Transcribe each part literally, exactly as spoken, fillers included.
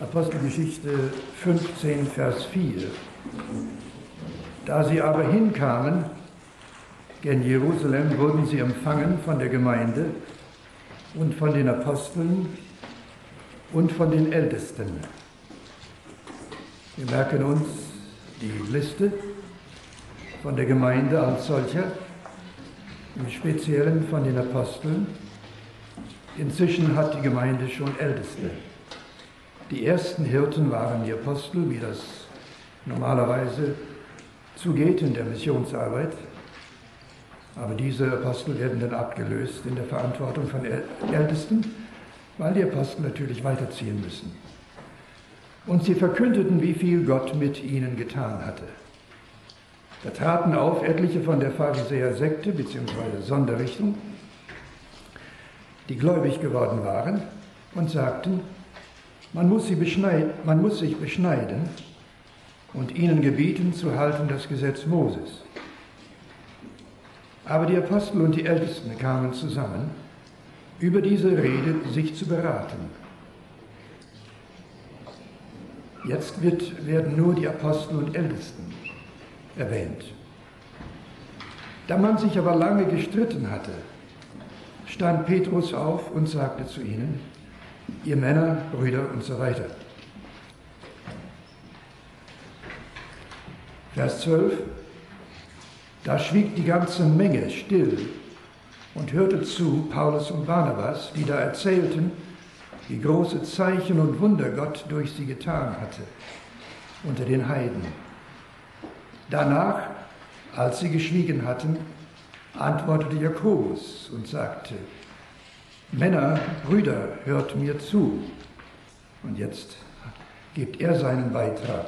Apostelgeschichte fünfzehn, Vers vier. Da sie aber hinkamen gen Jerusalem, wurden sie empfangen von der Gemeinde und von den Aposteln und von den Ältesten. Wir merken uns die Liste von der Gemeinde als solcher, im Speziellen von den Aposteln. Inzwischen hat die Gemeinde schon Älteste. Die ersten Hirten waren die Apostel, wie das normalerweise zugeht in der Missionsarbeit. Aber diese Apostel werden dann abgelöst in der Verantwortung von Ältesten, weil die Apostel natürlich weiterziehen müssen. Und sie verkündeten, wie viel Gott mit ihnen getan hatte. Da traten auf etliche von der Pharisäer-Sekte bzw. Sonderrichtung, die gläubig geworden waren und sagten, man muss, sie beschneiden, man muss sich beschneiden und ihnen gebieten zu halten das Gesetz Moses. Aber die Apostel und die Ältesten kamen zusammen, über diese Rede sich zu beraten. Jetzt wird, werden nur die Apostel und Ältesten erwähnt. Da man sich aber lange gestritten hatte, stand Petrus auf und sagte zu ihnen, ihr Männer, Brüder und so weiter. Vers zwölf. Da schwieg die ganze Menge still und hörte zu Paulus und Barnabas, die da erzählten, wie große Zeichen und Wunder Gott durch sie getan hatte unter den Heiden. Danach, als sie geschwiegen hatten, antwortete Jakobus und sagte, Männer, Brüder, hört mir zu. Und jetzt gibt er seinen Beitrag.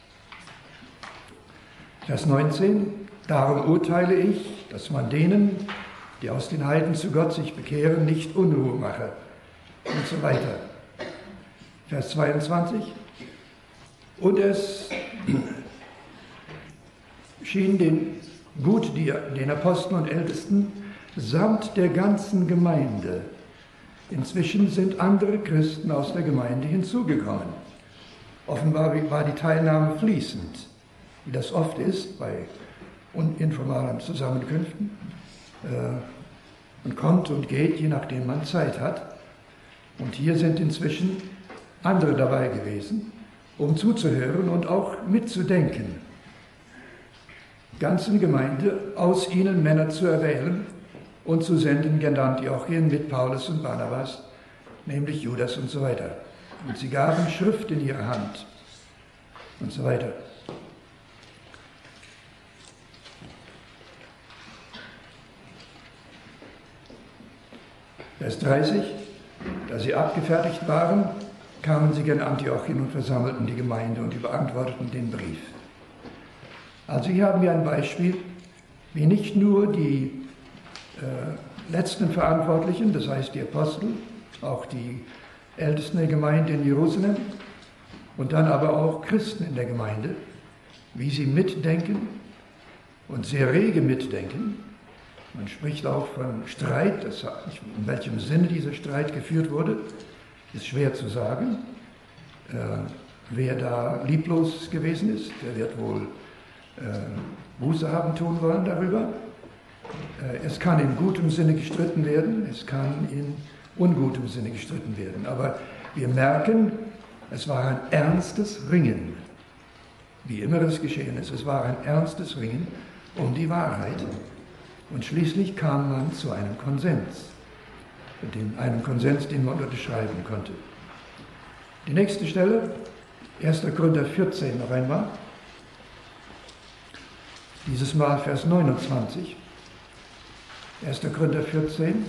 Vers neunzehn. Darum urteile ich, dass man denen, die aus den Heiden zu Gott sich bekehren, nicht Unruhe mache. Und so weiter. Vers zweiundzwanzig. Und es schien den, gut die, den Aposteln und Ältesten samt der ganzen Gemeinde. Inzwischen sind andere Christen aus der Gemeinde hinzugekommen. Offenbar war die Teilnahme fließend, wie das oft ist bei uninformalen Zusammenkünften. Man kommt und geht, je nachdem man Zeit hat. Und hier sind inzwischen andere dabei gewesen, um zuzuhören und auch mitzudenken. Ganzen Gemeinde, aus ihnen Männer zu erwählen und zu senden gen Antiochien mit Paulus und Barnabas, nämlich Judas und so weiter. Und sie gaben Schrift in ihre Hand und so weiter. Vers dreißig. Da sie abgefertigt waren, kamen sie gen Antiochien und versammelten die Gemeinde und überantworteten den Brief. Also hier haben wir ein Beispiel, wie nicht nur die äh, letzten Verantwortlichen, das heißt die Apostel, auch die Ältesten der Gemeinde in Jerusalem und dann aber auch Christen in der Gemeinde, wie sie mitdenken und sehr rege mitdenken. Man spricht auch von Streit, das, in welchem Sinne dieser Streit geführt wurde, ist schwer zu sagen. Äh, wer da lieblos gewesen ist, der wird wohl äh, Buße haben tun wollen darüber. Äh, es kann in gutem Sinne gestritten werden, es kann in ungutem Sinne gestritten werden. Aber wir merken, es war ein ernstes Ringen, wie immer das geschehen ist. Es war ein ernstes Ringen um die Wahrheit. Und schließlich kam man zu einem Konsens, dem, einem Konsens, den man unterschreiben konnte. Die nächste Stelle, erster Korinther vierzehn noch einmal, dieses Mal Vers neunundzwanzig, erster Korinther vierzehn.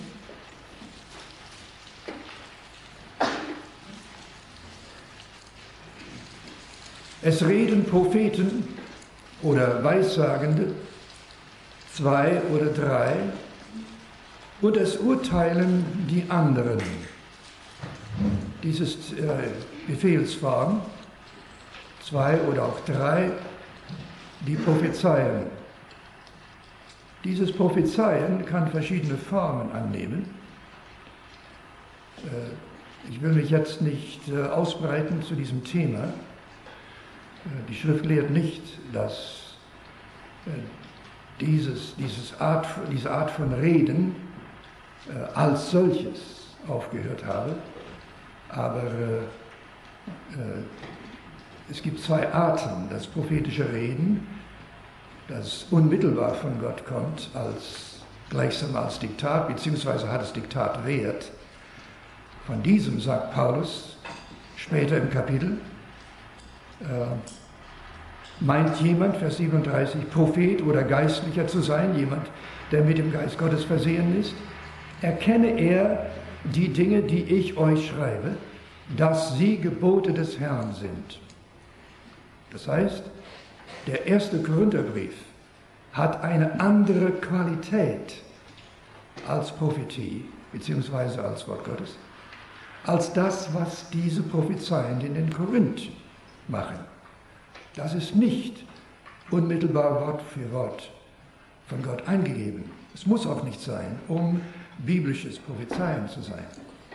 Es reden Propheten oder Weissagende, zwei oder drei, und es urteilen die anderen. Dies ist äh, Befehlsform, zwei oder auch drei, die prophezeien. Dieses Prophezeien kann verschiedene Formen annehmen. Äh, Ich will mich jetzt nicht äh, ausbreiten zu diesem Thema. Äh, die Schrift lehrt nicht, dass äh, dieses, dieses Art, diese Art von Reden äh, als solches aufgehört habe. Aber äh, äh, es gibt zwei Arten, das prophetische Reden, das unmittelbar von Gott kommt, als, gleichsam als Diktat, beziehungsweise hat es Diktatwert. Von diesem sagt Paulus später im Kapitel, äh, meint jemand, Vers siebenunddreißig, Prophet oder Geistlicher zu sein, jemand, der mit dem Geist Gottes versehen ist, erkenne er die Dinge, die ich euch schreibe, dass sie Gebote des Herrn sind. Das heißt, der erste Korintherbrief hat eine andere Qualität als Prophetie, beziehungsweise als Wort Gottes, als das, was diese Prophezeienden in Korinth machen. Das ist nicht unmittelbar Wort für Wort von Gott eingegeben. Es muss auch nicht sein, um biblisches Prophezeien zu sein.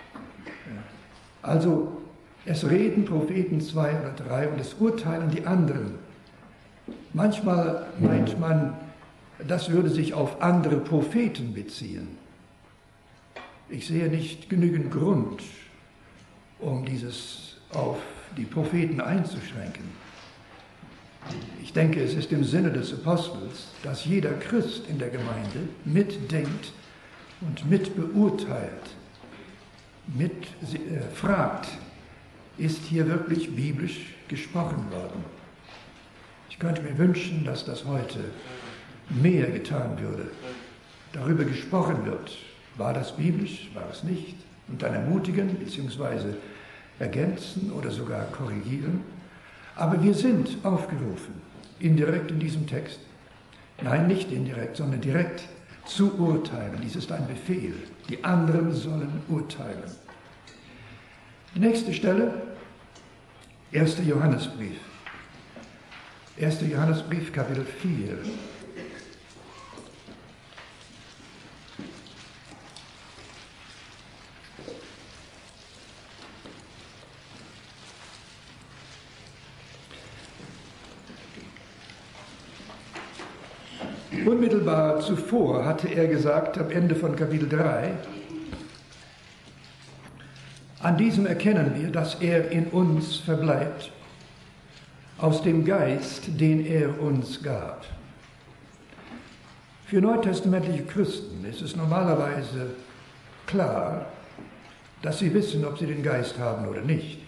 Also, es reden Propheten zwei oder drei und es urteilen die anderen. Manchmal meint man, das würde sich auf andere Propheten beziehen. Ich sehe nicht genügend Grund, um dieses auf die Propheten einzuschränken. Ich denke, es ist im Sinne des Apostels, dass jeder Christ in der Gemeinde mitdenkt und mitbeurteilt, mit äh, fragt, ist hier wirklich biblisch gesprochen worden? Ich könnte mir wünschen, dass das heute mehr getan würde, darüber gesprochen wird. War das biblisch, war es nicht? Und dann ermutigen bzw. ergänzen oder sogar korrigieren. Aber wir sind aufgerufen, indirekt in diesem Text, nein, nicht indirekt, sondern direkt zu urteilen. Dies ist ein Befehl. Die anderen sollen urteilen. Die nächste Stelle, erster Johannesbrief. erster Johannesbrief, Kapitel vier. Unmittelbar zuvor hatte er gesagt, am Ende von Kapitel drei, an diesem erkennen wir, dass er in uns verbleibt, aus dem Geist, den er uns gab. Für neutestamentliche Christen ist es normalerweise klar, dass sie wissen, ob sie den Geist haben oder nicht.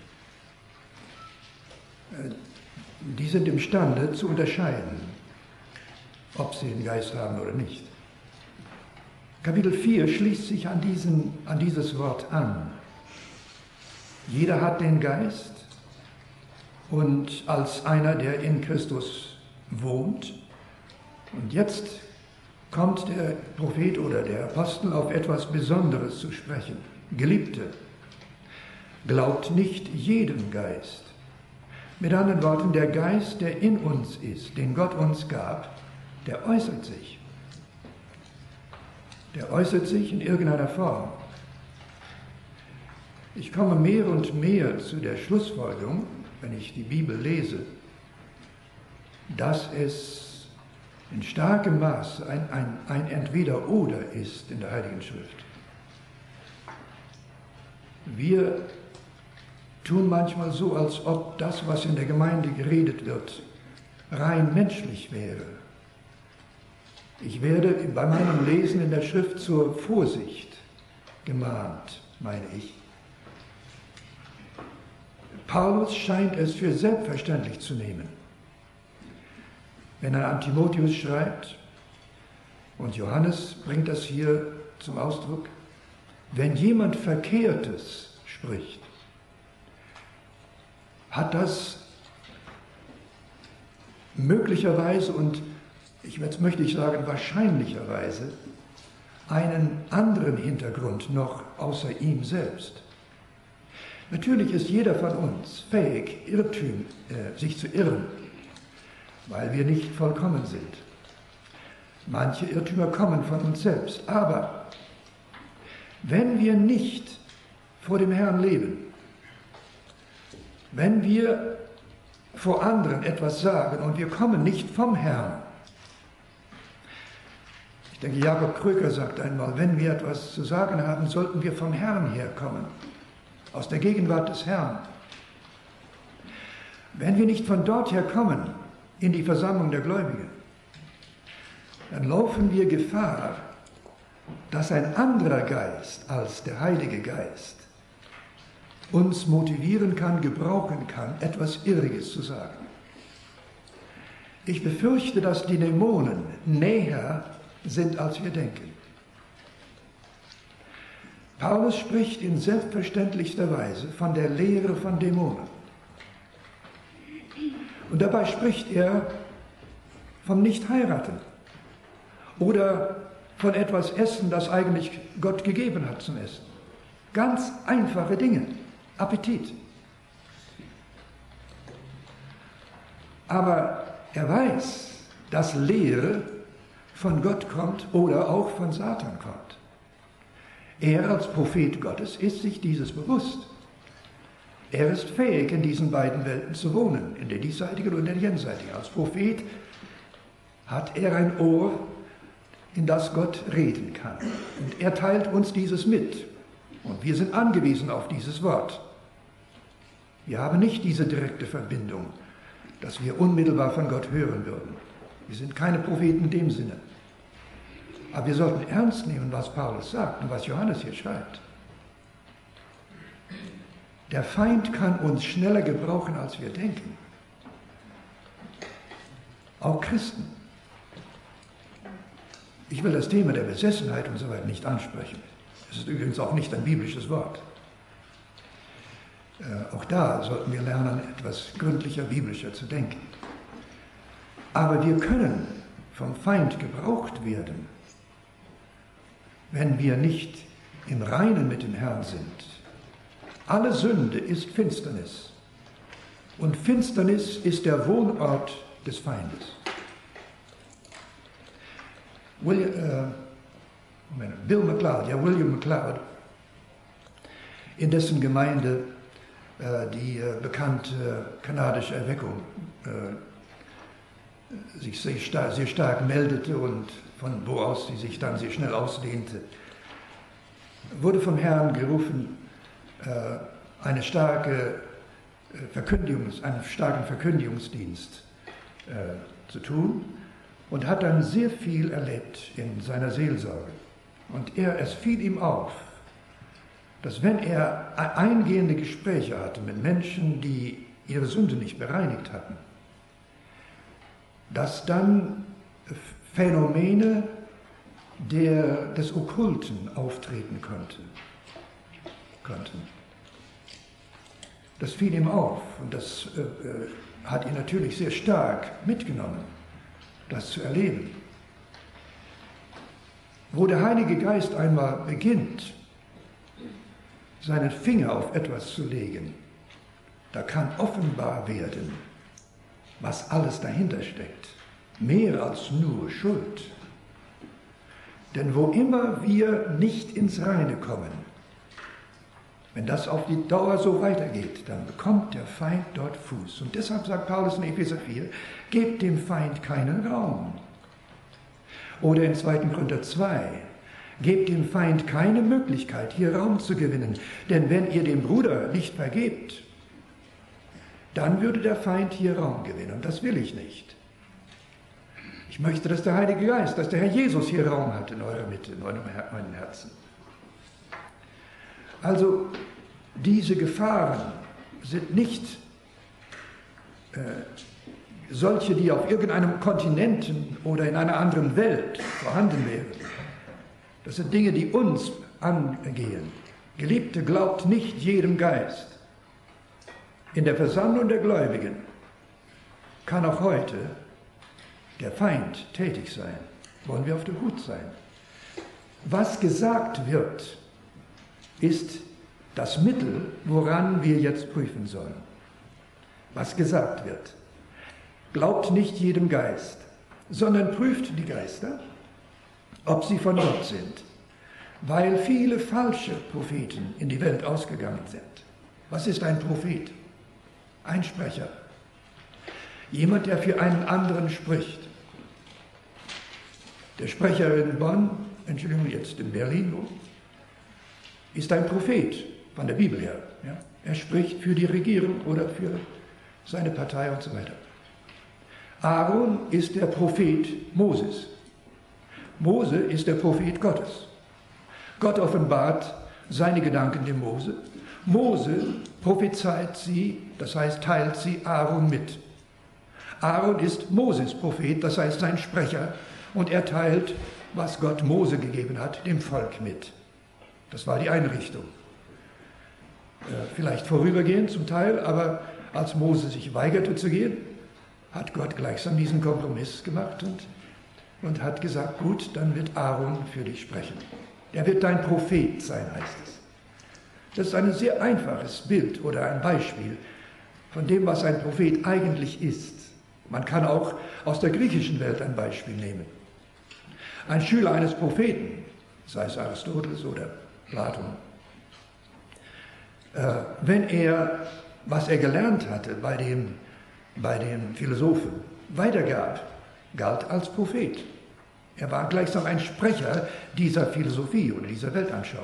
Die sind imstande zu unterscheiden, ob sie den Geist haben oder nicht. Kapitel vier schließt sich an, diesen, an dieses Wort an. Jeder hat den Geist und als einer, der in Christus wohnt. Und jetzt kommt der Prophet oder der Apostel auf etwas Besonderes zu sprechen. Geliebte, glaubt nicht jedem Geist. Mit anderen Worten, der Geist, der in uns ist, den Gott uns gab, der äußert sich. Der äußert sich in irgendeiner Form. Ich komme mehr und mehr zu der Schlussfolgerung, wenn ich die Bibel lese, dass es in starkem Maße ein, ein, ein Entweder-Oder ist in der Heiligen Schrift. Wir tun manchmal so, als ob das, was in der Gemeinde geredet wird, rein menschlich wäre. Ich werde bei meinem Lesen in der Schrift zur Vorsicht gemahnt, meine ich. Paulus scheint es für selbstverständlich zu nehmen, wenn er an Timotheus schreibt, und Johannes bringt das hier zum Ausdruck, wenn jemand Verkehrtes spricht, hat das möglicherweise und ich, jetzt möchte ich sagen wahrscheinlicherweise einen anderen Hintergrund noch außer ihm selbst. Natürlich ist jeder von uns fähig, Irrtüm, äh, sich zu irren, weil wir nicht vollkommen sind. Manche Irrtümer kommen von uns selbst, aber wenn wir nicht vor dem Herrn leben, wenn wir vor anderen etwas sagen und wir kommen nicht vom Herrn. Ich denke, Jakob Kröker sagt einmal, wenn wir etwas zu sagen haben, sollten wir vom Herrn herkommen, aus der Gegenwart des Herrn. Wenn wir nicht von dort her kommen, in die Versammlung der Gläubigen, dann laufen wir Gefahr, dass ein anderer Geist als der Heilige Geist uns motivieren kann, gebrauchen kann, etwas Irriges zu sagen. Ich befürchte, dass die Dämonen näher sind, als wir denken. Paulus spricht in selbstverständlichster Weise von der Lehre von Dämonen. Und dabei spricht er vom Nicht-Heiraten oder von etwas Essen, das eigentlich Gott gegeben hat zum Essen. Ganz einfache Dinge. Appetit. Aber er weiß, dass Lehre von Gott kommt oder auch von Satan kommt. Er als Prophet Gottes ist sich dieses bewusst. Er ist fähig, in diesen beiden Welten zu wohnen, in der diesseitigen und der jenseitigen. Als Prophet hat er ein Ohr, in das Gott reden kann. Und er teilt uns dieses mit. Und wir sind angewiesen auf dieses Wort. Wir haben nicht diese direkte Verbindung, dass wir unmittelbar von Gott hören würden. Wir sind keine Propheten in dem Sinne. Aber wir sollten ernst nehmen, was Paulus sagt und was Johannes hier schreibt. Der Feind kann uns schneller gebrauchen, als wir denken. Auch Christen. Ich will das Thema der Besessenheit und so weiter nicht ansprechen. Es ist übrigens auch nicht ein biblisches Wort. Äh, auch da sollten wir lernen, etwas gründlicher, biblischer zu denken. Aber wir können vom Feind gebraucht werden, wenn wir nicht im Reinen mit dem Herrn sind. Alle Sünde ist Finsternis. Und Finsternis ist der Wohnort des Feindes. William, äh, Bill McLeod, ja William McLeod, in dessen Gemeinde äh, die äh, bekannte kanadische Erweckung äh, sich sehr stark, sehr stark meldete und von wo aus sie sich dann sehr schnell ausdehnte, wurde vom Herrn gerufen, äh, eine starke Verkündigungs-, einen starken Verkündigungsdienst äh, zu tun. Und hat dann sehr viel erlebt in seiner Seelsorge. Und er, es fiel ihm auf, dass wenn er eingehende Gespräche hatte mit Menschen, die ihre Sünde nicht bereinigt hatten, dass dann Phänomene der, des Okkulten auftreten konnte, konnten. Das fiel ihm auf und das äh, hat ihn natürlich sehr stark mitgenommen, das zu erleben. Wo der Heilige Geist einmal beginnt, seinen Finger auf etwas zu legen, da kann offenbar werden, was alles dahinter steckt. Mehr als nur Schuld. Denn wo immer wir nicht ins Reine kommen, wenn das auf die Dauer so weitergeht, dann bekommt der Feind dort Fuß. Und deshalb sagt Paulus in Epheser vier, gebt dem Feind keinen Raum. Oder in zweiten Korinther zwei, gebt dem Feind keine Möglichkeit, hier Raum zu gewinnen. Denn wenn ihr dem Bruder nicht vergebt, dann würde der Feind hier Raum gewinnen. Und das will ich nicht. Ich möchte, dass der Heilige Geist, dass der Herr Jesus hier Raum hat in eurer Mitte, in eurem Herzen. Also diese Gefahren sind nicht äh, solche, die auf irgendeinem Kontinenten oder in einer anderen Welt vorhanden wären. Das sind Dinge, die uns angehen. Geliebte, glaubt nicht jedem Geist. In der Versammlung der Gläubigen kann auch heute der Feind tätig sein. Wollen wir auf der Hut sein. Was gesagt wird, ist das Mittel, woran wir jetzt prüfen sollen. Was gesagt wird. Glaubt nicht jedem Geist, sondern prüft die Geister, ob sie von Gott sind. weil viele falsche Propheten in die Welt ausgegangen sind. Was ist ein Prophet? Ein Sprecher. Jemand, der für einen anderen spricht. Der Sprecher in Bonn, Entschuldigung, jetzt in Berlin, ist ein Prophet von der Bibel her. Ja? Er spricht für die Regierung oder für seine Partei und so weiter. Aaron ist der Prophet Moses. Mose ist der Prophet Gottes. Gott offenbart seine Gedanken dem Mose. Mose prophezeit sie, das heißt teilt sie Aaron mit. Aaron ist Moses Prophet, das heißt sein Sprecher, und er teilt, was Gott Mose gegeben hat, dem Volk mit. Das war die Einrichtung. Vielleicht vorübergehend zum Teil, aber als Mose sich weigerte zu gehen, hat Gott gleichsam diesen Kompromiss gemacht und, und hat gesagt, gut, dann wird Aaron für dich sprechen. Er wird dein Prophet sein, heißt es. Das ist ein sehr einfaches Bild oder ein Beispiel von dem, was ein Prophet eigentlich ist. Man kann auch aus der griechischen Welt ein Beispiel nehmen. Ein Schüler eines Propheten, sei es Aristoteles oder Platon, äh, wenn er, was er gelernt hatte bei dem, bei dem Philosophen, weitergab, galt als Prophet. Er war gleichsam ein Sprecher dieser Philosophie oder dieser Weltanschauung.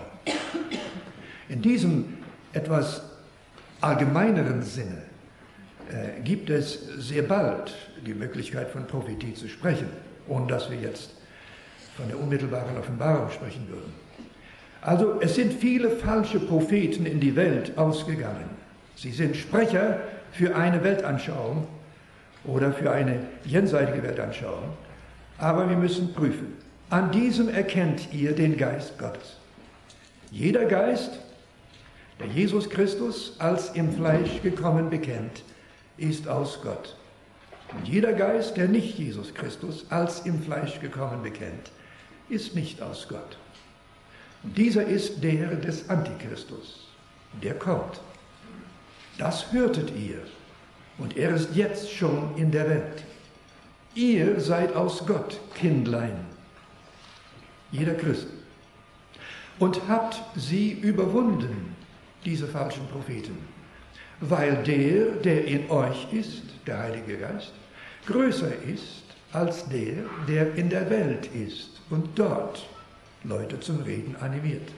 In diesem etwas allgemeineren Sinne äh, gibt es sehr bald die Möglichkeit von Prophetie zu sprechen, ohne dass wir jetzt von der unmittelbaren Offenbarung sprechen würden. Also es sind viele falsche Propheten in die Welt ausgegangen. Sie sind Sprecher für eine Weltanschauung oder für eine jenseitige Weltanschauung. Aber wir müssen prüfen. An diesem erkennt ihr den Geist Gottes. Jeder Geist, der Jesus Christus als im Fleisch gekommen bekennt, ist aus Gott. Und jeder Geist, der nicht Jesus Christus als im Fleisch gekommen bekennt, ist nicht aus Gott. Und dieser ist der des Antichristus, der kommt. Das hörtet ihr, und er ist jetzt schon in der Welt. Ihr seid aus Gott, Kindlein, jeder Christ, und habt sie überwunden, diese falschen Propheten, weil der, der in euch ist, der Heilige Geist, größer ist als der, der in der Welt ist und dort Leute zum Reden animiert.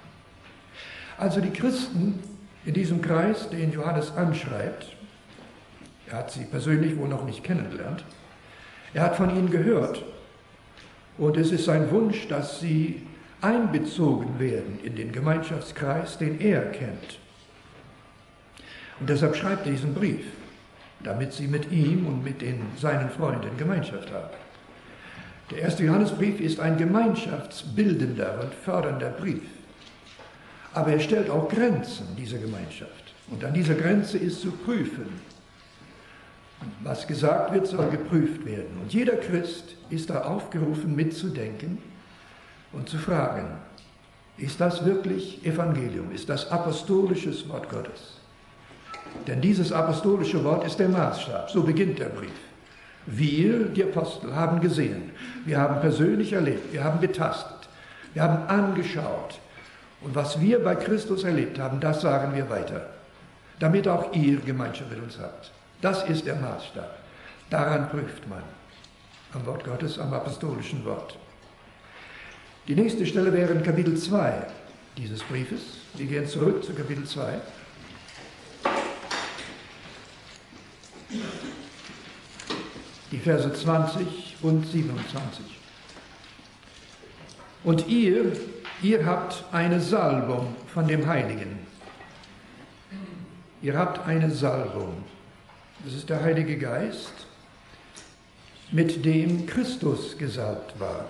Also die Christen in diesem Kreis, den Johannes anschreibt, er hat sie persönlich wohl noch nicht kennengelernt, er hat von ihnen gehört und es ist sein Wunsch, dass sie einbezogen werden in den Gemeinschaftskreis, den er kennt. Und deshalb schreibt er diesen Brief, damit sie mit ihm und mit den, seinen Freunden Gemeinschaft haben. Der erste Johannesbrief ist ein gemeinschaftsbildender und fördernder Brief. Aber er stellt auch Grenzen dieser Gemeinschaft. Und an dieser Grenze ist zu prüfen. Was gesagt wird, soll geprüft werden. Und jeder Christ ist da aufgerufen, mitzudenken und zu fragen, ist das wirklich Evangelium? Ist das apostolisches Wort Gottes? Denn dieses apostolische Wort ist der Maßstab. So beginnt der Brief. Wir, die Apostel, haben gesehen, wir haben persönlich erlebt, wir haben betastet, wir haben angeschaut. Und was wir bei Christus erlebt haben, das sagen wir weiter, damit auch ihr Gemeinschaft mit uns habt. Das ist der Maßstab. Daran prüft man. Am Wort Gottes, am apostolischen Wort. Die nächste Stelle wäre in Kapitel zwei dieses Briefes. Wir gehen zurück zu Kapitel zwei. Die Verse zwanzig und siebenundzwanzig. Und ihr, ihr habt eine Salbung von dem Heiligen. Ihr habt eine Salbung. Das ist der Heilige Geist, mit dem Christus gesalbt war.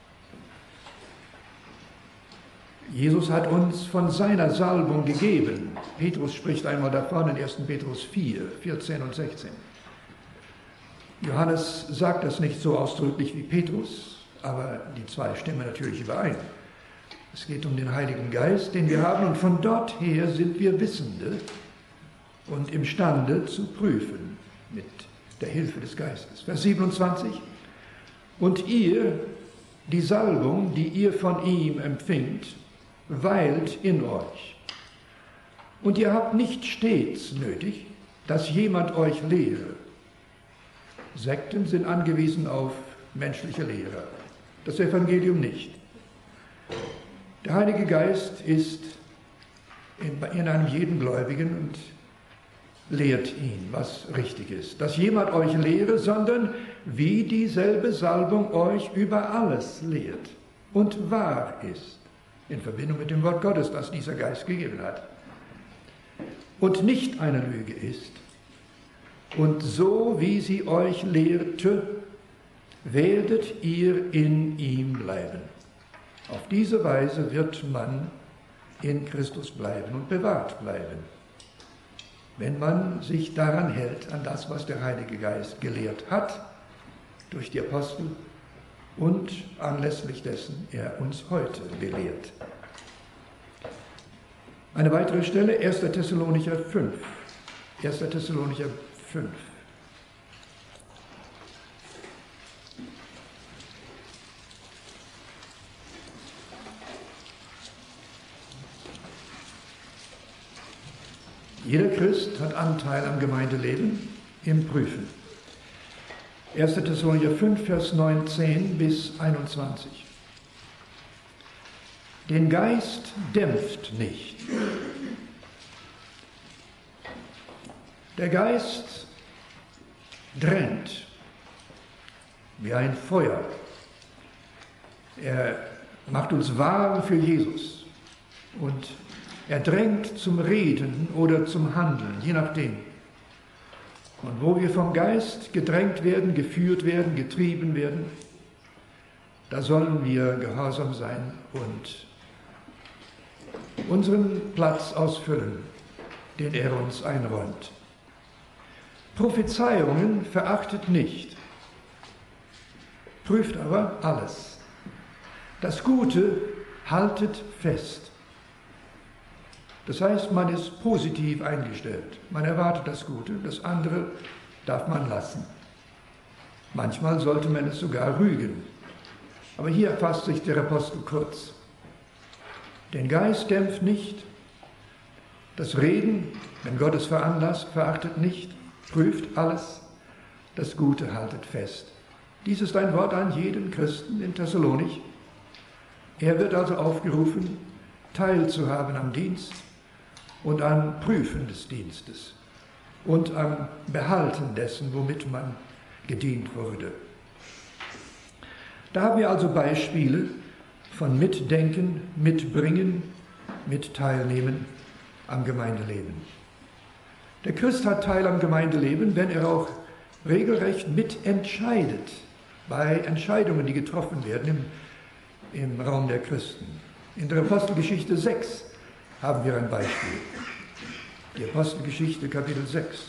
Jesus hat uns von seiner Salbung gegeben. Petrus spricht einmal davon in ersten Petrus vier, vierzehn und sechzehn. Johannes sagt das nicht so ausdrücklich wie Petrus, aber die zwei stimmen natürlich überein. Es geht um den Heiligen Geist, den wir haben, und von dort her sind wir Wissende und imstande zu prüfen mit der Hilfe des Geistes. Vers siebenundzwanzig. Und ihr, Die Salbung, die ihr von ihm empfingt, weilt in euch. Und ihr habt nicht stets nötig, dass jemand euch lehre. Sekten sind angewiesen auf menschliche Lehrer, das Evangelium nicht. Der Heilige Geist ist in, in einem jeden Gläubigen und lehrt ihn, was richtig ist. Dass jemand euch lehre, sondern wie dieselbe Salbung euch über alles lehrt und wahr ist, in Verbindung mit dem Wort Gottes, das dieser Geist gegeben hat. Und nicht eine Lüge ist. Und so wie sie euch lehrte, werdet ihr in ihm bleiben. Auf diese Weise wird man in Christus bleiben und bewahrt bleiben, wenn man sich daran hält, an das, was der Heilige Geist gelehrt hat, durch die Apostel und anlässlich dessen er uns heute belehrt. Eine weitere Stelle, erster Thessalonicher fünf. erster Thessalonicher fünf. Jeder Christ hat Anteil am Gemeindeleben im Prüfen. erster Thessalonicher fünf, Vers neunzehn bis einundzwanzig. Den Geist dämpft nicht. Der Geist drängt wie ein Feuer. Er macht uns warm für Jesus und er drängt zum Reden oder zum Handeln, je nachdem. Und wo wir vom Geist gedrängt werden, geführt werden, getrieben werden, da sollen wir gehorsam sein und unseren Platz ausfüllen, den er uns einräumt. Prophezeiungen verachtet nicht, prüft aber alles. Das Gute haltet fest. Das heißt, man ist positiv eingestellt. Man erwartet das Gute, das andere darf man lassen. Manchmal sollte man es sogar rügen. Aber hier fasst sich der Apostel kurz. Den Geist dämpft nicht. Das Reden, wenn Gott es veranlasst, verachtet nicht, prüft alles. Das Gute haltet fest. Dies ist ein Wort an jeden Christen in Thessalonich. Er wird also aufgerufen, teilzuhaben am Dienst und am Prüfen des Dienstes und am Behalten dessen, womit man gedient wurde. Da haben wir also Beispiele von Mitdenken, Mitbringen, Mitteilnehmen am Gemeindeleben. Der Christ hat Teil am Gemeindeleben, wenn er auch regelrecht mitentscheidet bei Entscheidungen, die getroffen werden im, im Raum der Christen. In der Apostelgeschichte sechs haben wir ein Beispiel. Die Apostelgeschichte Kapitel sechs.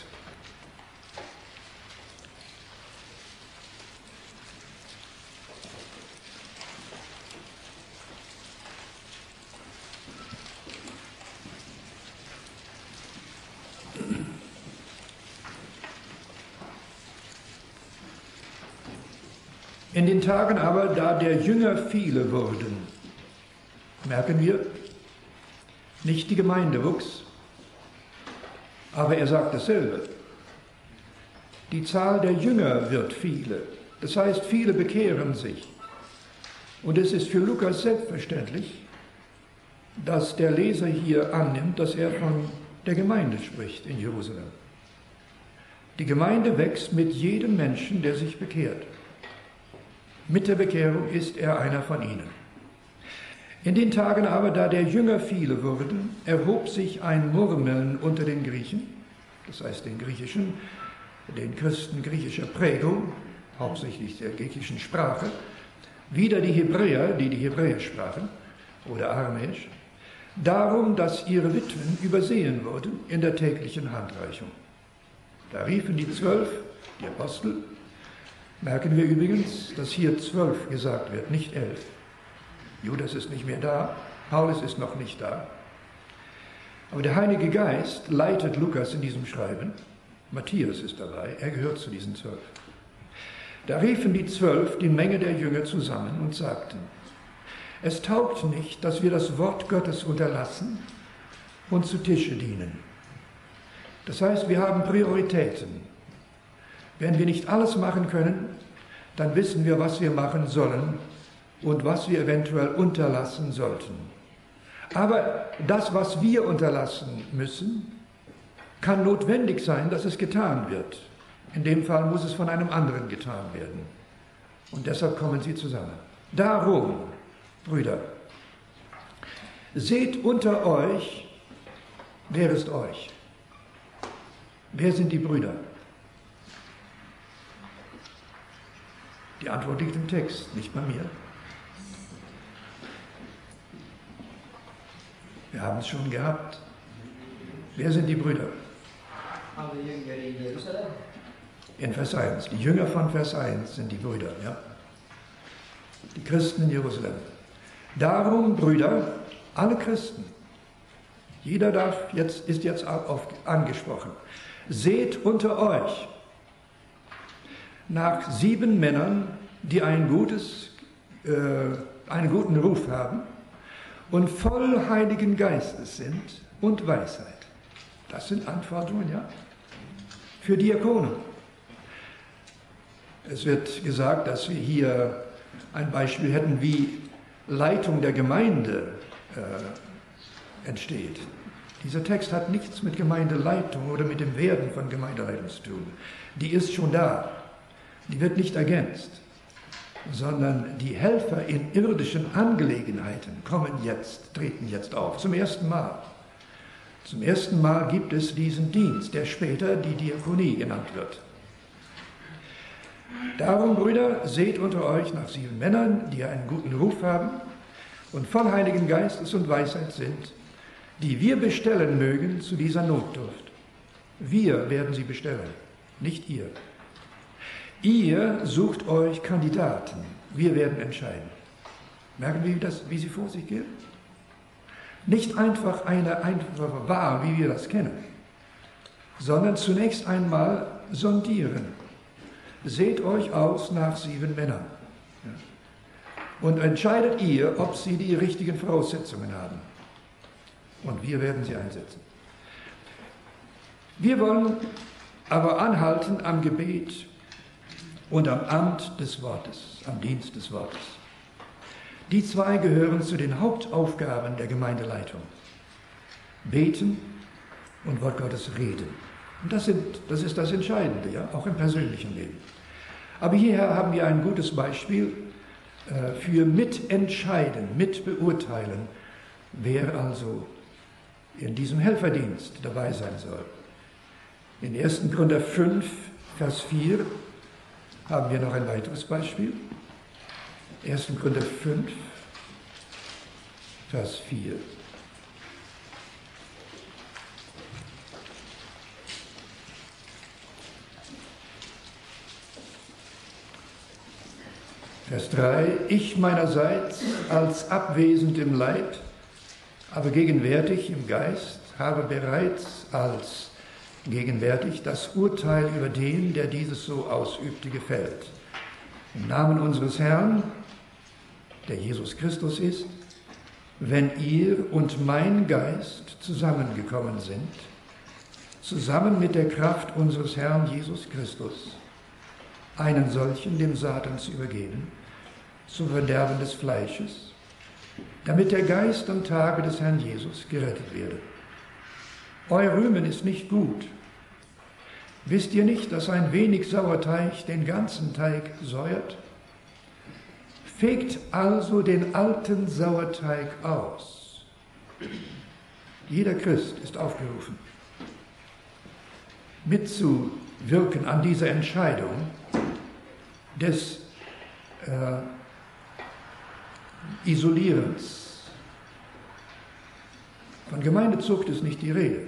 In den Tagen aber, da der Jünger viele wurden, merken wir, nicht die Gemeinde wuchs, aber er sagt dasselbe. Die Zahl der Jünger wird viele, das heißt, viele bekehren sich. Und es ist für Lukas selbstverständlich, dass der Leser hier annimmt, dass er von der Gemeinde spricht in Jerusalem. Die Gemeinde wächst mit jedem Menschen, der sich bekehrt. Mit der Bekehrung ist er einer von ihnen. In den Tagen aber, da der Jünger viele wurden, erhob sich ein Murmeln unter den Griechen, das heißt den Griechischen, den Christen griechischer Prägung, hauptsächlich der griechischen Sprache, wider die Hebräer, die die Hebräisch sprachen, oder Aramäisch, darum, dass ihre Witwen übersehen wurden in der täglichen Handreichung. Da riefen die Zwölf, die Apostel, merken wir übrigens, dass hier zwölf gesagt wird, nicht elf. Judas ist nicht mehr da, Paulus ist noch nicht da. Aber der Heilige Geist leitet Lukas in diesem Schreiben. Matthias ist dabei, er gehört zu diesen zwölf. Da riefen die Zwölf die Menge der Jünger zusammen und sagten: Es taugt nicht, dass wir das Wort Gottes unterlassen und zu Tische dienen. Das heißt, wir haben Prioritäten. Wenn wir nicht alles machen können, dann wissen wir, was wir machen sollen und was wir eventuell unterlassen sollten. Aber das, was wir unterlassen müssen, kann notwendig sein, dass es getan wird. In dem Fall muss es von einem anderen getan werden. Und deshalb kommen sie zusammen. Darum, Brüder, seht unter euch, wer ist euch? Wer sind die Brüder? Die Antwort liegt im Text, nicht bei mir. Wir haben es schon gehabt. Wer sind die Brüder? Alle Jünger in Jerusalem. In Vers eins. Die Jünger von Vers eins sind die Brüder, ja. Die Christen in Jerusalem. Darum, Brüder, alle Christen, jeder darf jetzt, ist jetzt auf, angesprochen, seht unter euch nach sieben Männern, die ein gutes, äh, einen guten Ruf haben und voll Heiligen Geistes sind und Weisheit. Das sind Anforderungen, ja, für Diakone. Es wird gesagt, dass wir hier ein Beispiel hätten, wie Leitung der Gemeinde äh, entsteht. Dieser Text hat nichts mit Gemeindeleitung oder mit dem Werden von Gemeindeleitung zu tun. Die ist schon da. Die wird nicht ergänzt, sondern die Helfer in irdischen Angelegenheiten kommen jetzt, treten jetzt auf, zum ersten Mal. Zum ersten Mal gibt es diesen Dienst, der später die Diakonie genannt wird. Darum, Brüder, seht unter euch nach sieben Männern, die einen guten Ruf haben und voll Heiligen Geistes und Weisheit sind, die wir bestellen mögen zu dieser Notdurft. Wir werden sie bestellen, nicht ihr. Ihr sucht euch Kandidaten, wir werden entscheiden. Merken wir, wie, das, wie sie vor sich gehen? Nicht einfach eine einfache Wahl, wie wir das kennen, sondern zunächst einmal sondieren. Seht euch aus nach sieben Männern und entscheidet ihr, ob sie die richtigen Voraussetzungen haben. Und wir werden sie einsetzen. Wir wollen aber anhalten am Gebet und am Amt des Wortes, am Dienst des Wortes. Die zwei gehören zu den Hauptaufgaben der Gemeindeleitung. Beten und Wort Gottes reden. Und das, sind, das ist das Entscheidende, ja, auch im persönlichen Leben. Aber hierher haben wir ein gutes Beispiel äh, für Mitentscheiden, Mitbeurteilen, wer also in diesem Helferdienst dabei sein soll. In ersten Korinther fünf, Vers vier haben wir noch ein weiteres Beispiel. ersten Korinther fünf, Vers vier. Vers drei, ich meinerseits als abwesend im Leib, aber gegenwärtig im Geist, habe bereits als gegenwärtig das Urteil über den, der dieses so ausübte, gefällt. Im Namen unseres Herrn, der Jesus Christus ist, wenn ihr und mein Geist zusammengekommen sind, zusammen mit der Kraft unseres Herrn Jesus Christus, einen solchen dem Satan zu übergeben, zum Verderben des Fleisches, damit der Geist am Tage des Herrn Jesus gerettet werde. Euer Rühmen ist nicht gut. Wisst ihr nicht, dass ein wenig Sauerteig den ganzen Teig säuert? Fegt also den alten Sauerteig aus. Jeder Christ ist aufgerufen, mitzuwirken an dieser Entscheidung des äh, Isolierens. Von Gemeindezucht ist nicht die Rede.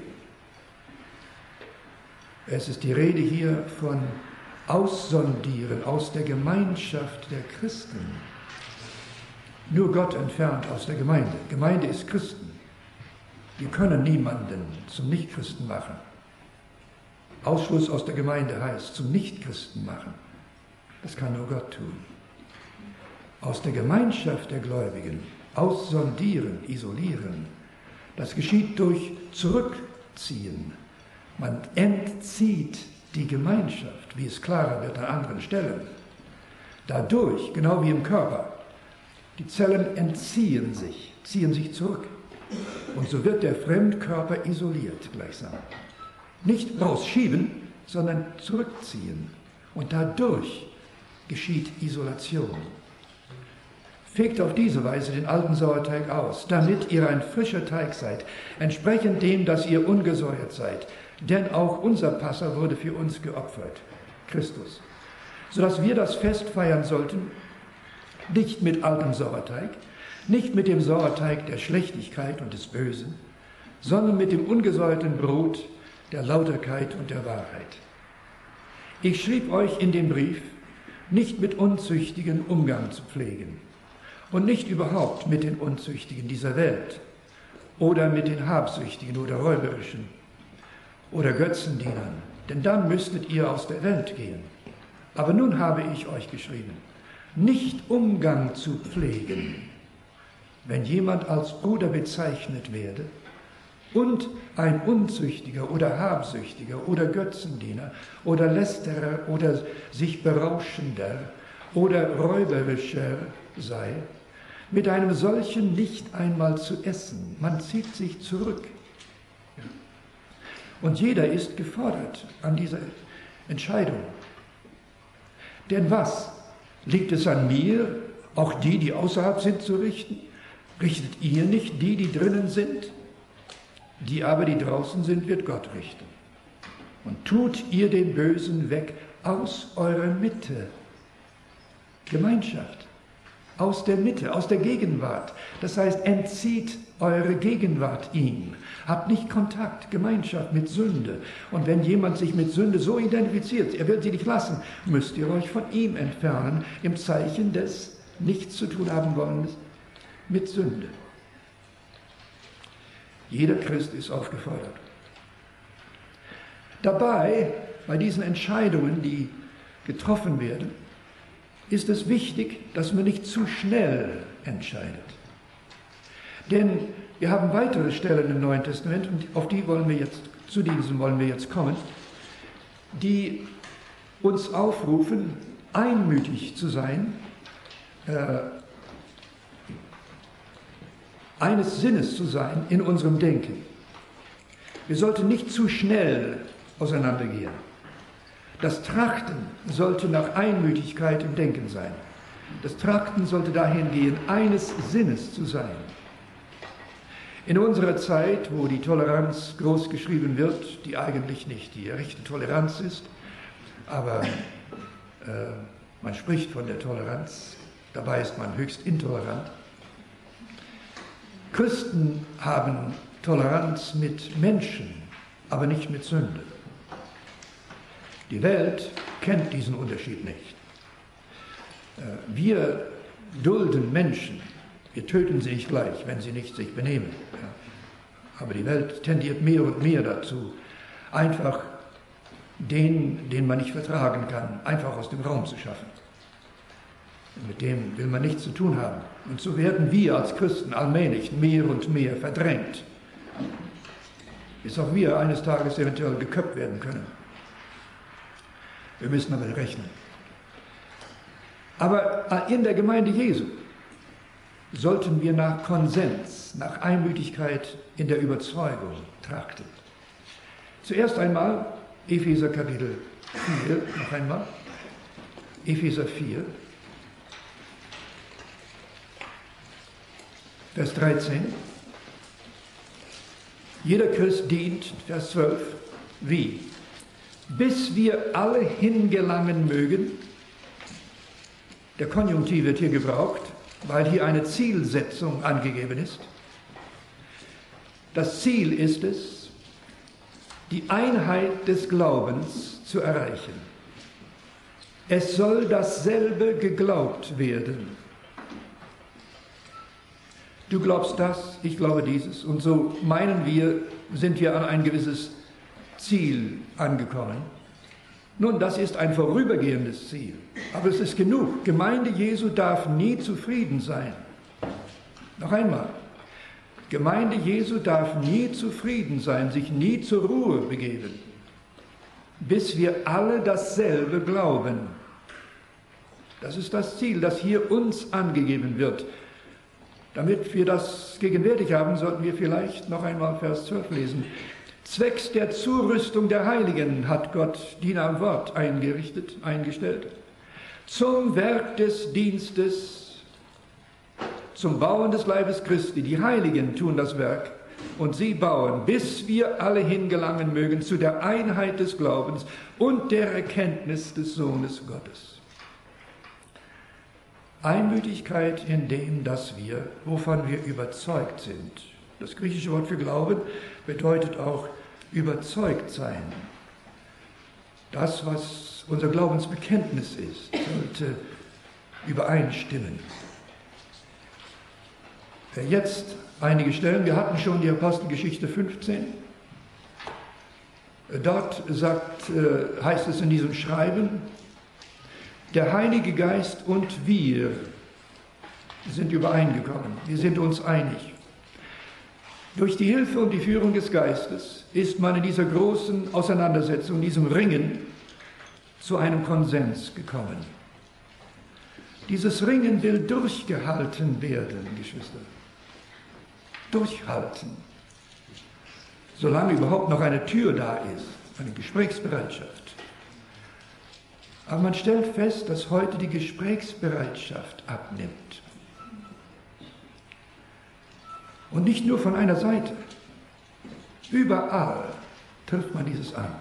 Es ist die Rede hier von Aussondieren aus der Gemeinschaft der Christen. Nur Gott entfernt aus der Gemeinde. Gemeinde ist Christen. Wir können niemanden zum Nichtchristen machen. Ausschluss aus der Gemeinde heißt zum Nichtchristen machen. Das kann nur Gott tun. Aus der Gemeinschaft der Gläubigen aussondieren, isolieren, das geschieht durch Zurückziehen. Man entzieht die Gemeinschaft, wie es klarer wird an anderen Stellen. Dadurch, genau wie im Körper, die Zellen entziehen sich, ziehen sich zurück. Und so wird der Fremdkörper isoliert gleichsam. Nicht rausschieben, sondern zurückziehen. Und dadurch geschieht Isolation. Fegt auf diese Weise den alten Sauerteig aus, damit ihr ein frischer Teig seid, entsprechend dem, dass ihr ungesäuert seid. Denn auch unser Passa wurde für uns geopfert, Christus. Sodass wir das Fest feiern sollten, nicht mit altem Sauerteig, nicht mit dem Sauerteig der Schlechtigkeit und des Bösen, sondern mit dem ungesäuerten Brot der Lauterkeit und der Wahrheit. Ich schrieb euch in dem Brief, nicht mit unzüchtigen Umgang zu pflegen und nicht überhaupt mit den Unzüchtigen dieser Welt oder mit den Habsüchtigen oder Räuberischen oder Götzendienern, denn dann müsstet ihr aus der Welt gehen. Aber nun habe ich euch geschrieben, nicht Umgang zu pflegen, wenn jemand als Bruder bezeichnet werde und ein Unzüchtiger oder Habsüchtiger oder Götzendiener oder Lästerer oder sich Berauschender oder Räuberischer sei, mit einem solchen nicht einmal zu essen. Man zieht sich zurück. Und jeder ist gefordert an dieser Entscheidung. Denn was? Liegt es an mir, auch die, die außerhalb sind, zu richten? Richtet ihr nicht die, die drinnen sind? Die aber, die draußen sind, wird Gott richten. Und tut ihr den Bösen weg aus eurer Mitte. Gemeinschaft. Aus der Mitte, aus der Gegenwart. Das heißt, entzieht eure Gegenwart ihm. Habt nicht Kontakt, Gemeinschaft mit Sünde. Und wenn jemand sich mit Sünde so identifiziert, er will sie nicht lassen, müsst ihr euch von ihm entfernen, im Zeichen des nichts zu tun haben wollens mit Sünde. Jeder Christ ist aufgefordert. Dabei, bei diesen Entscheidungen, die getroffen werden, ist es wichtig, dass man nicht zu schnell entscheidet. Denn wir haben weitere Stellen im Neuen Testament, und auf die wollen wir jetzt, zu diesen wollen wir jetzt kommen, die uns aufrufen, einmütig zu sein, äh, eines Sinnes zu sein in unserem Denken. Wir sollten nicht zu schnell auseinandergehen. Das Trachten sollte nach Einmütigkeit im Denken sein. Das Trachten sollte dahin gehen, eines Sinnes zu sein. In unserer Zeit, wo die Toleranz groß geschrieben wird, die eigentlich nicht die rechte Toleranz ist, aber äh, man spricht von der Toleranz, dabei ist man höchst intolerant. Christen haben Toleranz mit Menschen, aber nicht mit Sünde. Die Welt kennt diesen Unterschied nicht. Wir dulden Menschen, wir töten sie nicht gleich, wenn sie nicht sich benehmen. Aber die Welt tendiert mehr und mehr dazu, einfach den, den man nicht vertragen kann, einfach aus dem Raum zu schaffen. Mit dem will man nichts zu tun haben. Und so werden wir als Christen allmählich mehr und mehr verdrängt, bis auch wir eines Tages eventuell geköpft werden können. Wir müssen damit rechnen. Aber in der Gemeinde Jesu sollten wir nach Konsens, nach Einmütigkeit in der Überzeugung trachten. Zuerst einmal Epheser Kapitel vier, noch einmal. Epheser vier, Vers dreizehn. Jeder Christ dient, Vers zwölf, wie? Bis wir alle hingelangen mögen. Der Konjunktiv wird hier gebraucht, weil hier eine Zielsetzung angegeben ist. Das Ziel ist es, die Einheit des Glaubens zu erreichen. Es soll dasselbe geglaubt werden. Du glaubst das, ich glaube dieses. Und so meinen wir, sind wir an ein gewisses Ziel angekommen. Nun, das ist ein vorübergehendes Ziel, aber es ist genug. Gemeinde Jesu darf nie zufrieden sein. Noch einmal, Gemeinde Jesu darf nie zufrieden sein, sich nie zur Ruhe begeben, bis wir alle dasselbe glauben. Das ist das Ziel, das hier uns angegeben wird. Damit wir das gegenwärtig haben, sollten wir vielleicht noch einmal Vers zwölf lesen. Zwecks der Zurüstung der Heiligen hat Gott Diener am Wort eingerichtet, eingestellt, zum Werk des Dienstes, zum Bauen des Leibes Christi. Die Heiligen tun das Werk und sie bauen, bis wir alle hingelangen mögen zu der Einheit des Glaubens und der Erkenntnis des Sohnes Gottes. Einmütigkeit in dem, dass wir, wovon wir überzeugt sind. Das griechische Wort für Glauben bedeutet auch überzeugt sein. Das, was unser Glaubensbekenntnis ist, sollte übereinstimmen. Jetzt einige Stellen. Wir hatten schon die Apostelgeschichte fünfzehn. Dort sagt, heißt es in diesem Schreiben, der Heilige Geist und wir sind übereingekommen. Wir sind uns einig. Durch die Hilfe und die Führung des Geistes ist man in dieser großen Auseinandersetzung, in diesem Ringen zu einem Konsens gekommen. Dieses Ringen will durchgehalten werden, Geschwister. Durchhalten. Solange überhaupt noch eine Tür da ist, eine Gesprächsbereitschaft. Aber man stellt fest, dass heute die Gesprächsbereitschaft abnimmt. Und nicht nur von einer Seite. Überall trifft man dieses an.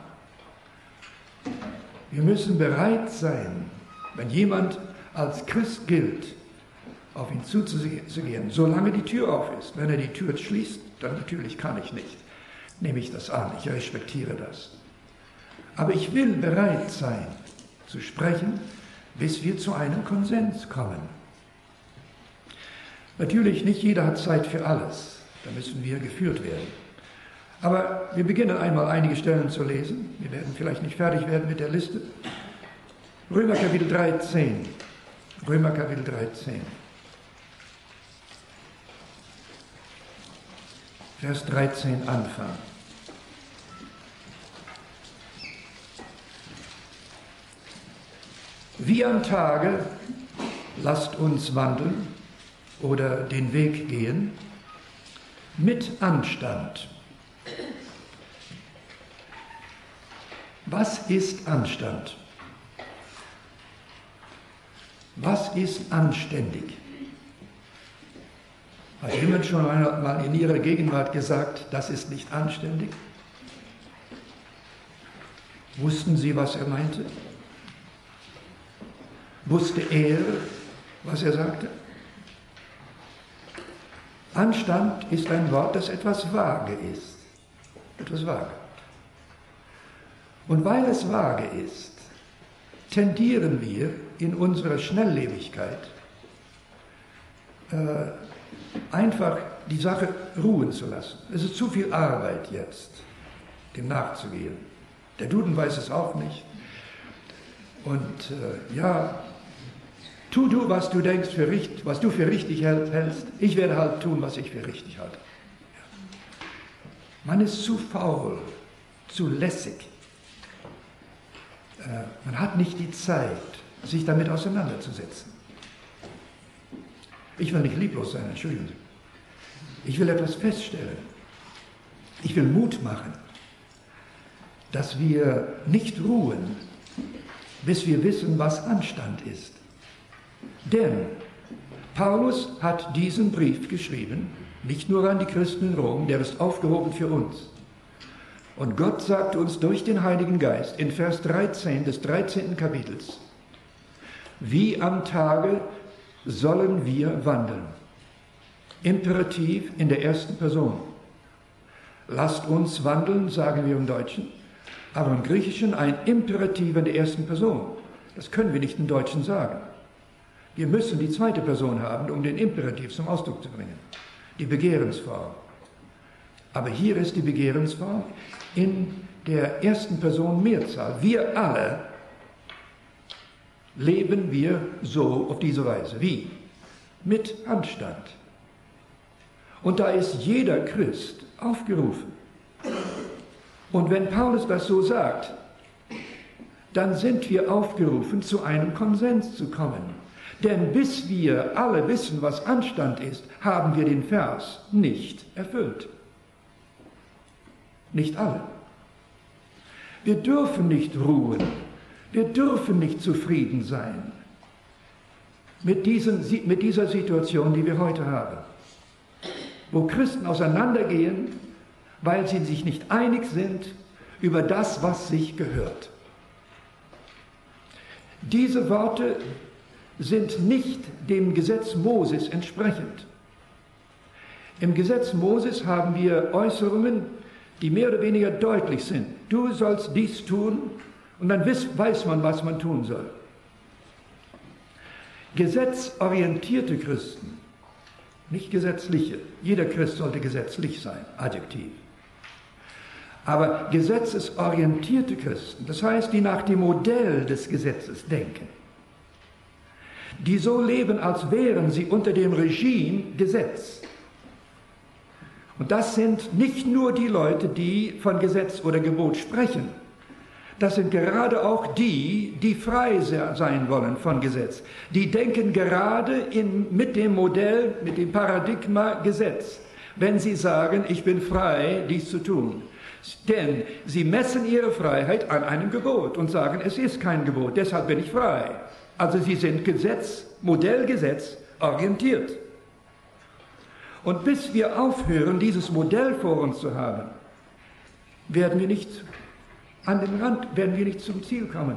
Wir müssen bereit sein, wenn jemand als Christ gilt, auf ihn zuzugehen, solange die Tür auf ist. Wenn er die Tür schließt, dann natürlich kann ich nicht. Nehme ich das an, ich respektiere das. Aber ich will bereit sein, zu sprechen, bis wir zu einem Konsens kommen. Natürlich, nicht jeder hat Zeit für alles. Da müssen wir geführt werden. Aber wir beginnen einmal einige Stellen zu lesen. Wir werden vielleicht nicht fertig werden mit der Liste. Römer Kapitel dreizehn. Römer Kapitel dreizehn. Vers dreizehn Anfang. Wie am Tage lasst uns wandeln oder den Weg gehen mit Anstand. Was ist Anstand? Was ist anständig? Hat jemand schon einmal in ihrer Gegenwart gesagt, das ist nicht anständig? Wussten Sie, was er meinte? Wusste er, was er sagte? Anstand ist ein Wort, das etwas vage ist. Etwas vage. Und weil es vage ist, tendieren wir in unserer Schnelllebigkeit äh, einfach die Sache ruhen zu lassen. Es ist zu viel Arbeit jetzt, dem nachzugehen. Der Duden weiß es auch nicht. Und äh, ja, tu du, was du denkst, für richtig, was du für richtig hältst. Ich werde halt tun, was ich für richtig halte. Man ist zu faul, zu lässig. Äh, man hat nicht die Zeit, sich damit auseinanderzusetzen. Ich will nicht lieblos sein, entschuldigen Sie. Ich will etwas feststellen. Ich will Mut machen, dass wir nicht ruhen, bis wir wissen, was Anstand ist. Denn Paulus hat diesen Brief geschrieben, nicht nur an die Christen in Rom, der ist aufgehoben für uns. Und Gott sagt uns durch den Heiligen Geist in Vers dreizehn des dreizehnten Kapitels, wie am Tage sollen wir wandeln. Imperativ in der ersten Person. Lasst uns wandeln, sagen wir im Deutschen, aber im Griechischen ein Imperativ in der ersten Person. Das können wir nicht im Deutschen sagen. Wir müssen die zweite Person haben, um den Imperativ zum Ausdruck zu bringen. Die Begehrensform. Aber hier ist die Begehrensform in der ersten Person Mehrzahl. Wir alle leben wir so auf diese Weise. Wie? Mit Anstand. Und da ist jeder Christ aufgerufen. Und wenn Paulus das so sagt, dann sind wir aufgerufen, zu einem Konsens zu kommen. Denn bis wir alle wissen, was Anstand ist, haben wir den Vers nicht erfüllt. Nicht alle. Wir dürfen nicht ruhen. Wir dürfen nicht zufrieden sein mit, diesen, mit dieser Situation, die wir heute haben, wo Christen auseinandergehen, weil sie sich nicht einig sind über das, was sich gehört. Diese Worte sind nicht dem Gesetz Moses entsprechend. Im Gesetz Moses haben wir Äußerungen, die mehr oder weniger deutlich sind. Du sollst dies tun, und dann weiß man, was man tun soll. Gesetzorientierte Christen, nicht gesetzliche, jeder Christ sollte gesetzlich sein, Adjektiv. Aber gesetzesorientierte Christen, das heißt, die nach dem Modell des Gesetzes denken, die so leben, als wären sie unter dem Regime Gesetz. Und das sind nicht nur die Leute, die von Gesetz oder Gebot sprechen. Das sind gerade auch die, die frei sein wollen von Gesetz. Die denken gerade in, mit dem Modell, mit dem Paradigma Gesetz, wenn sie sagen, ich bin frei, dies zu tun. Denn sie messen ihre Freiheit an einem Gebot und sagen, es ist kein Gebot, deshalb bin ich frei. Also sie sind Gesetz, Modellgesetz orientiert. Und bis wir aufhören, dieses Modell vor uns zu haben, werden wir nicht an den Rand, werden wir nicht zum Ziel kommen.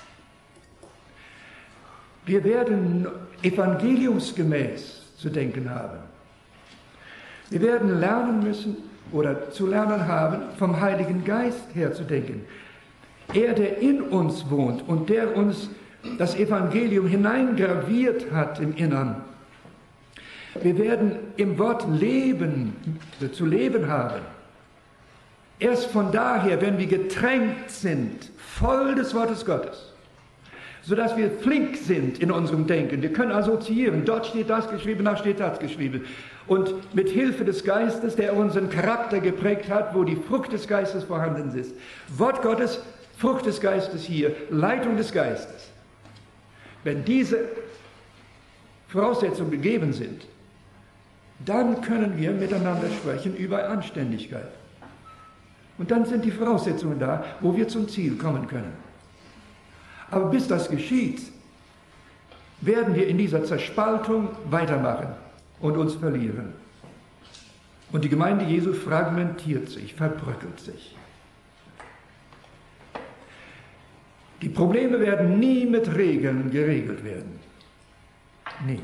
Wir werden evangeliumsgemäß zu denken haben. Wir werden lernen müssen oder zu lernen haben, vom Heiligen Geist her zu denken. Er, der in uns wohnt und der uns das Evangelium hineingraviert hat im Innern. Wir werden im Wort Leben, zu leben haben. Erst von daher, wenn wir getränkt sind, voll des Wortes Gottes, sodass wir flink sind in unserem Denken. Wir können assoziieren, dort steht das geschrieben, da steht das geschrieben. Und mit Hilfe des Geistes, der unseren Charakter geprägt hat, wo die Frucht des Geistes vorhanden ist. Wort Gottes, Frucht des Geistes hier, Leitung des Geistes. Wenn diese Voraussetzungen gegeben sind, dann können wir miteinander sprechen über Anständigkeit. Und dann sind die Voraussetzungen da, wo wir zum Ziel kommen können. Aber bis das geschieht, werden wir in dieser Zerspaltung weitermachen und uns verlieren. Und die Gemeinde Jesu fragmentiert sich, verbröckelt sich. Die Probleme werden nie mit Regeln geregelt werden. Nie.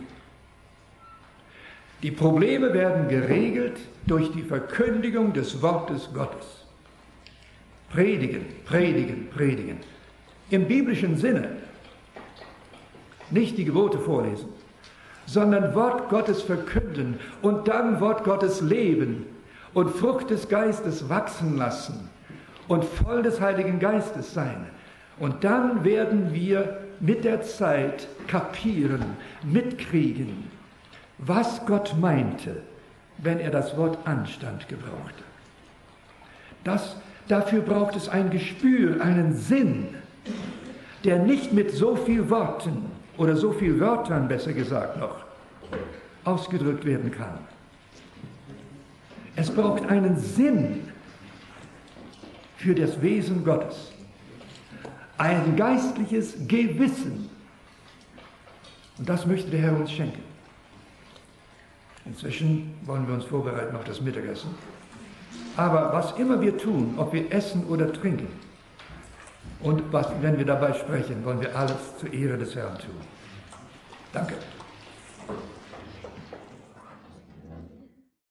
Die Probleme werden geregelt durch die Verkündigung des Wortes Gottes. Predigen, predigen, predigen. Im biblischen Sinne. Nicht die Gebote vorlesen, sondern Wort Gottes verkünden und dann Wort Gottes leben und Frucht des Geistes wachsen lassen und voll des Heiligen Geistes sein. Und dann werden wir mit der Zeit kapieren, mitkriegen, was Gott meinte, wenn er das Wort Anstand gebrauchte. Das, dafür braucht es ein Gespür, einen Sinn, der nicht mit so viel Worten oder so viel Wörtern, besser gesagt noch, ausgedrückt werden kann. Es braucht einen Sinn für das Wesen Gottes. Ein geistliches Gewissen. Und das möchte der Herr uns schenken. Inzwischen wollen wir uns vorbereiten auf das Mittagessen. Aber was immer wir tun, ob wir essen oder trinken, und was, wenn wir dabei sprechen, wollen wir alles zur Ehre des Herrn tun. Danke.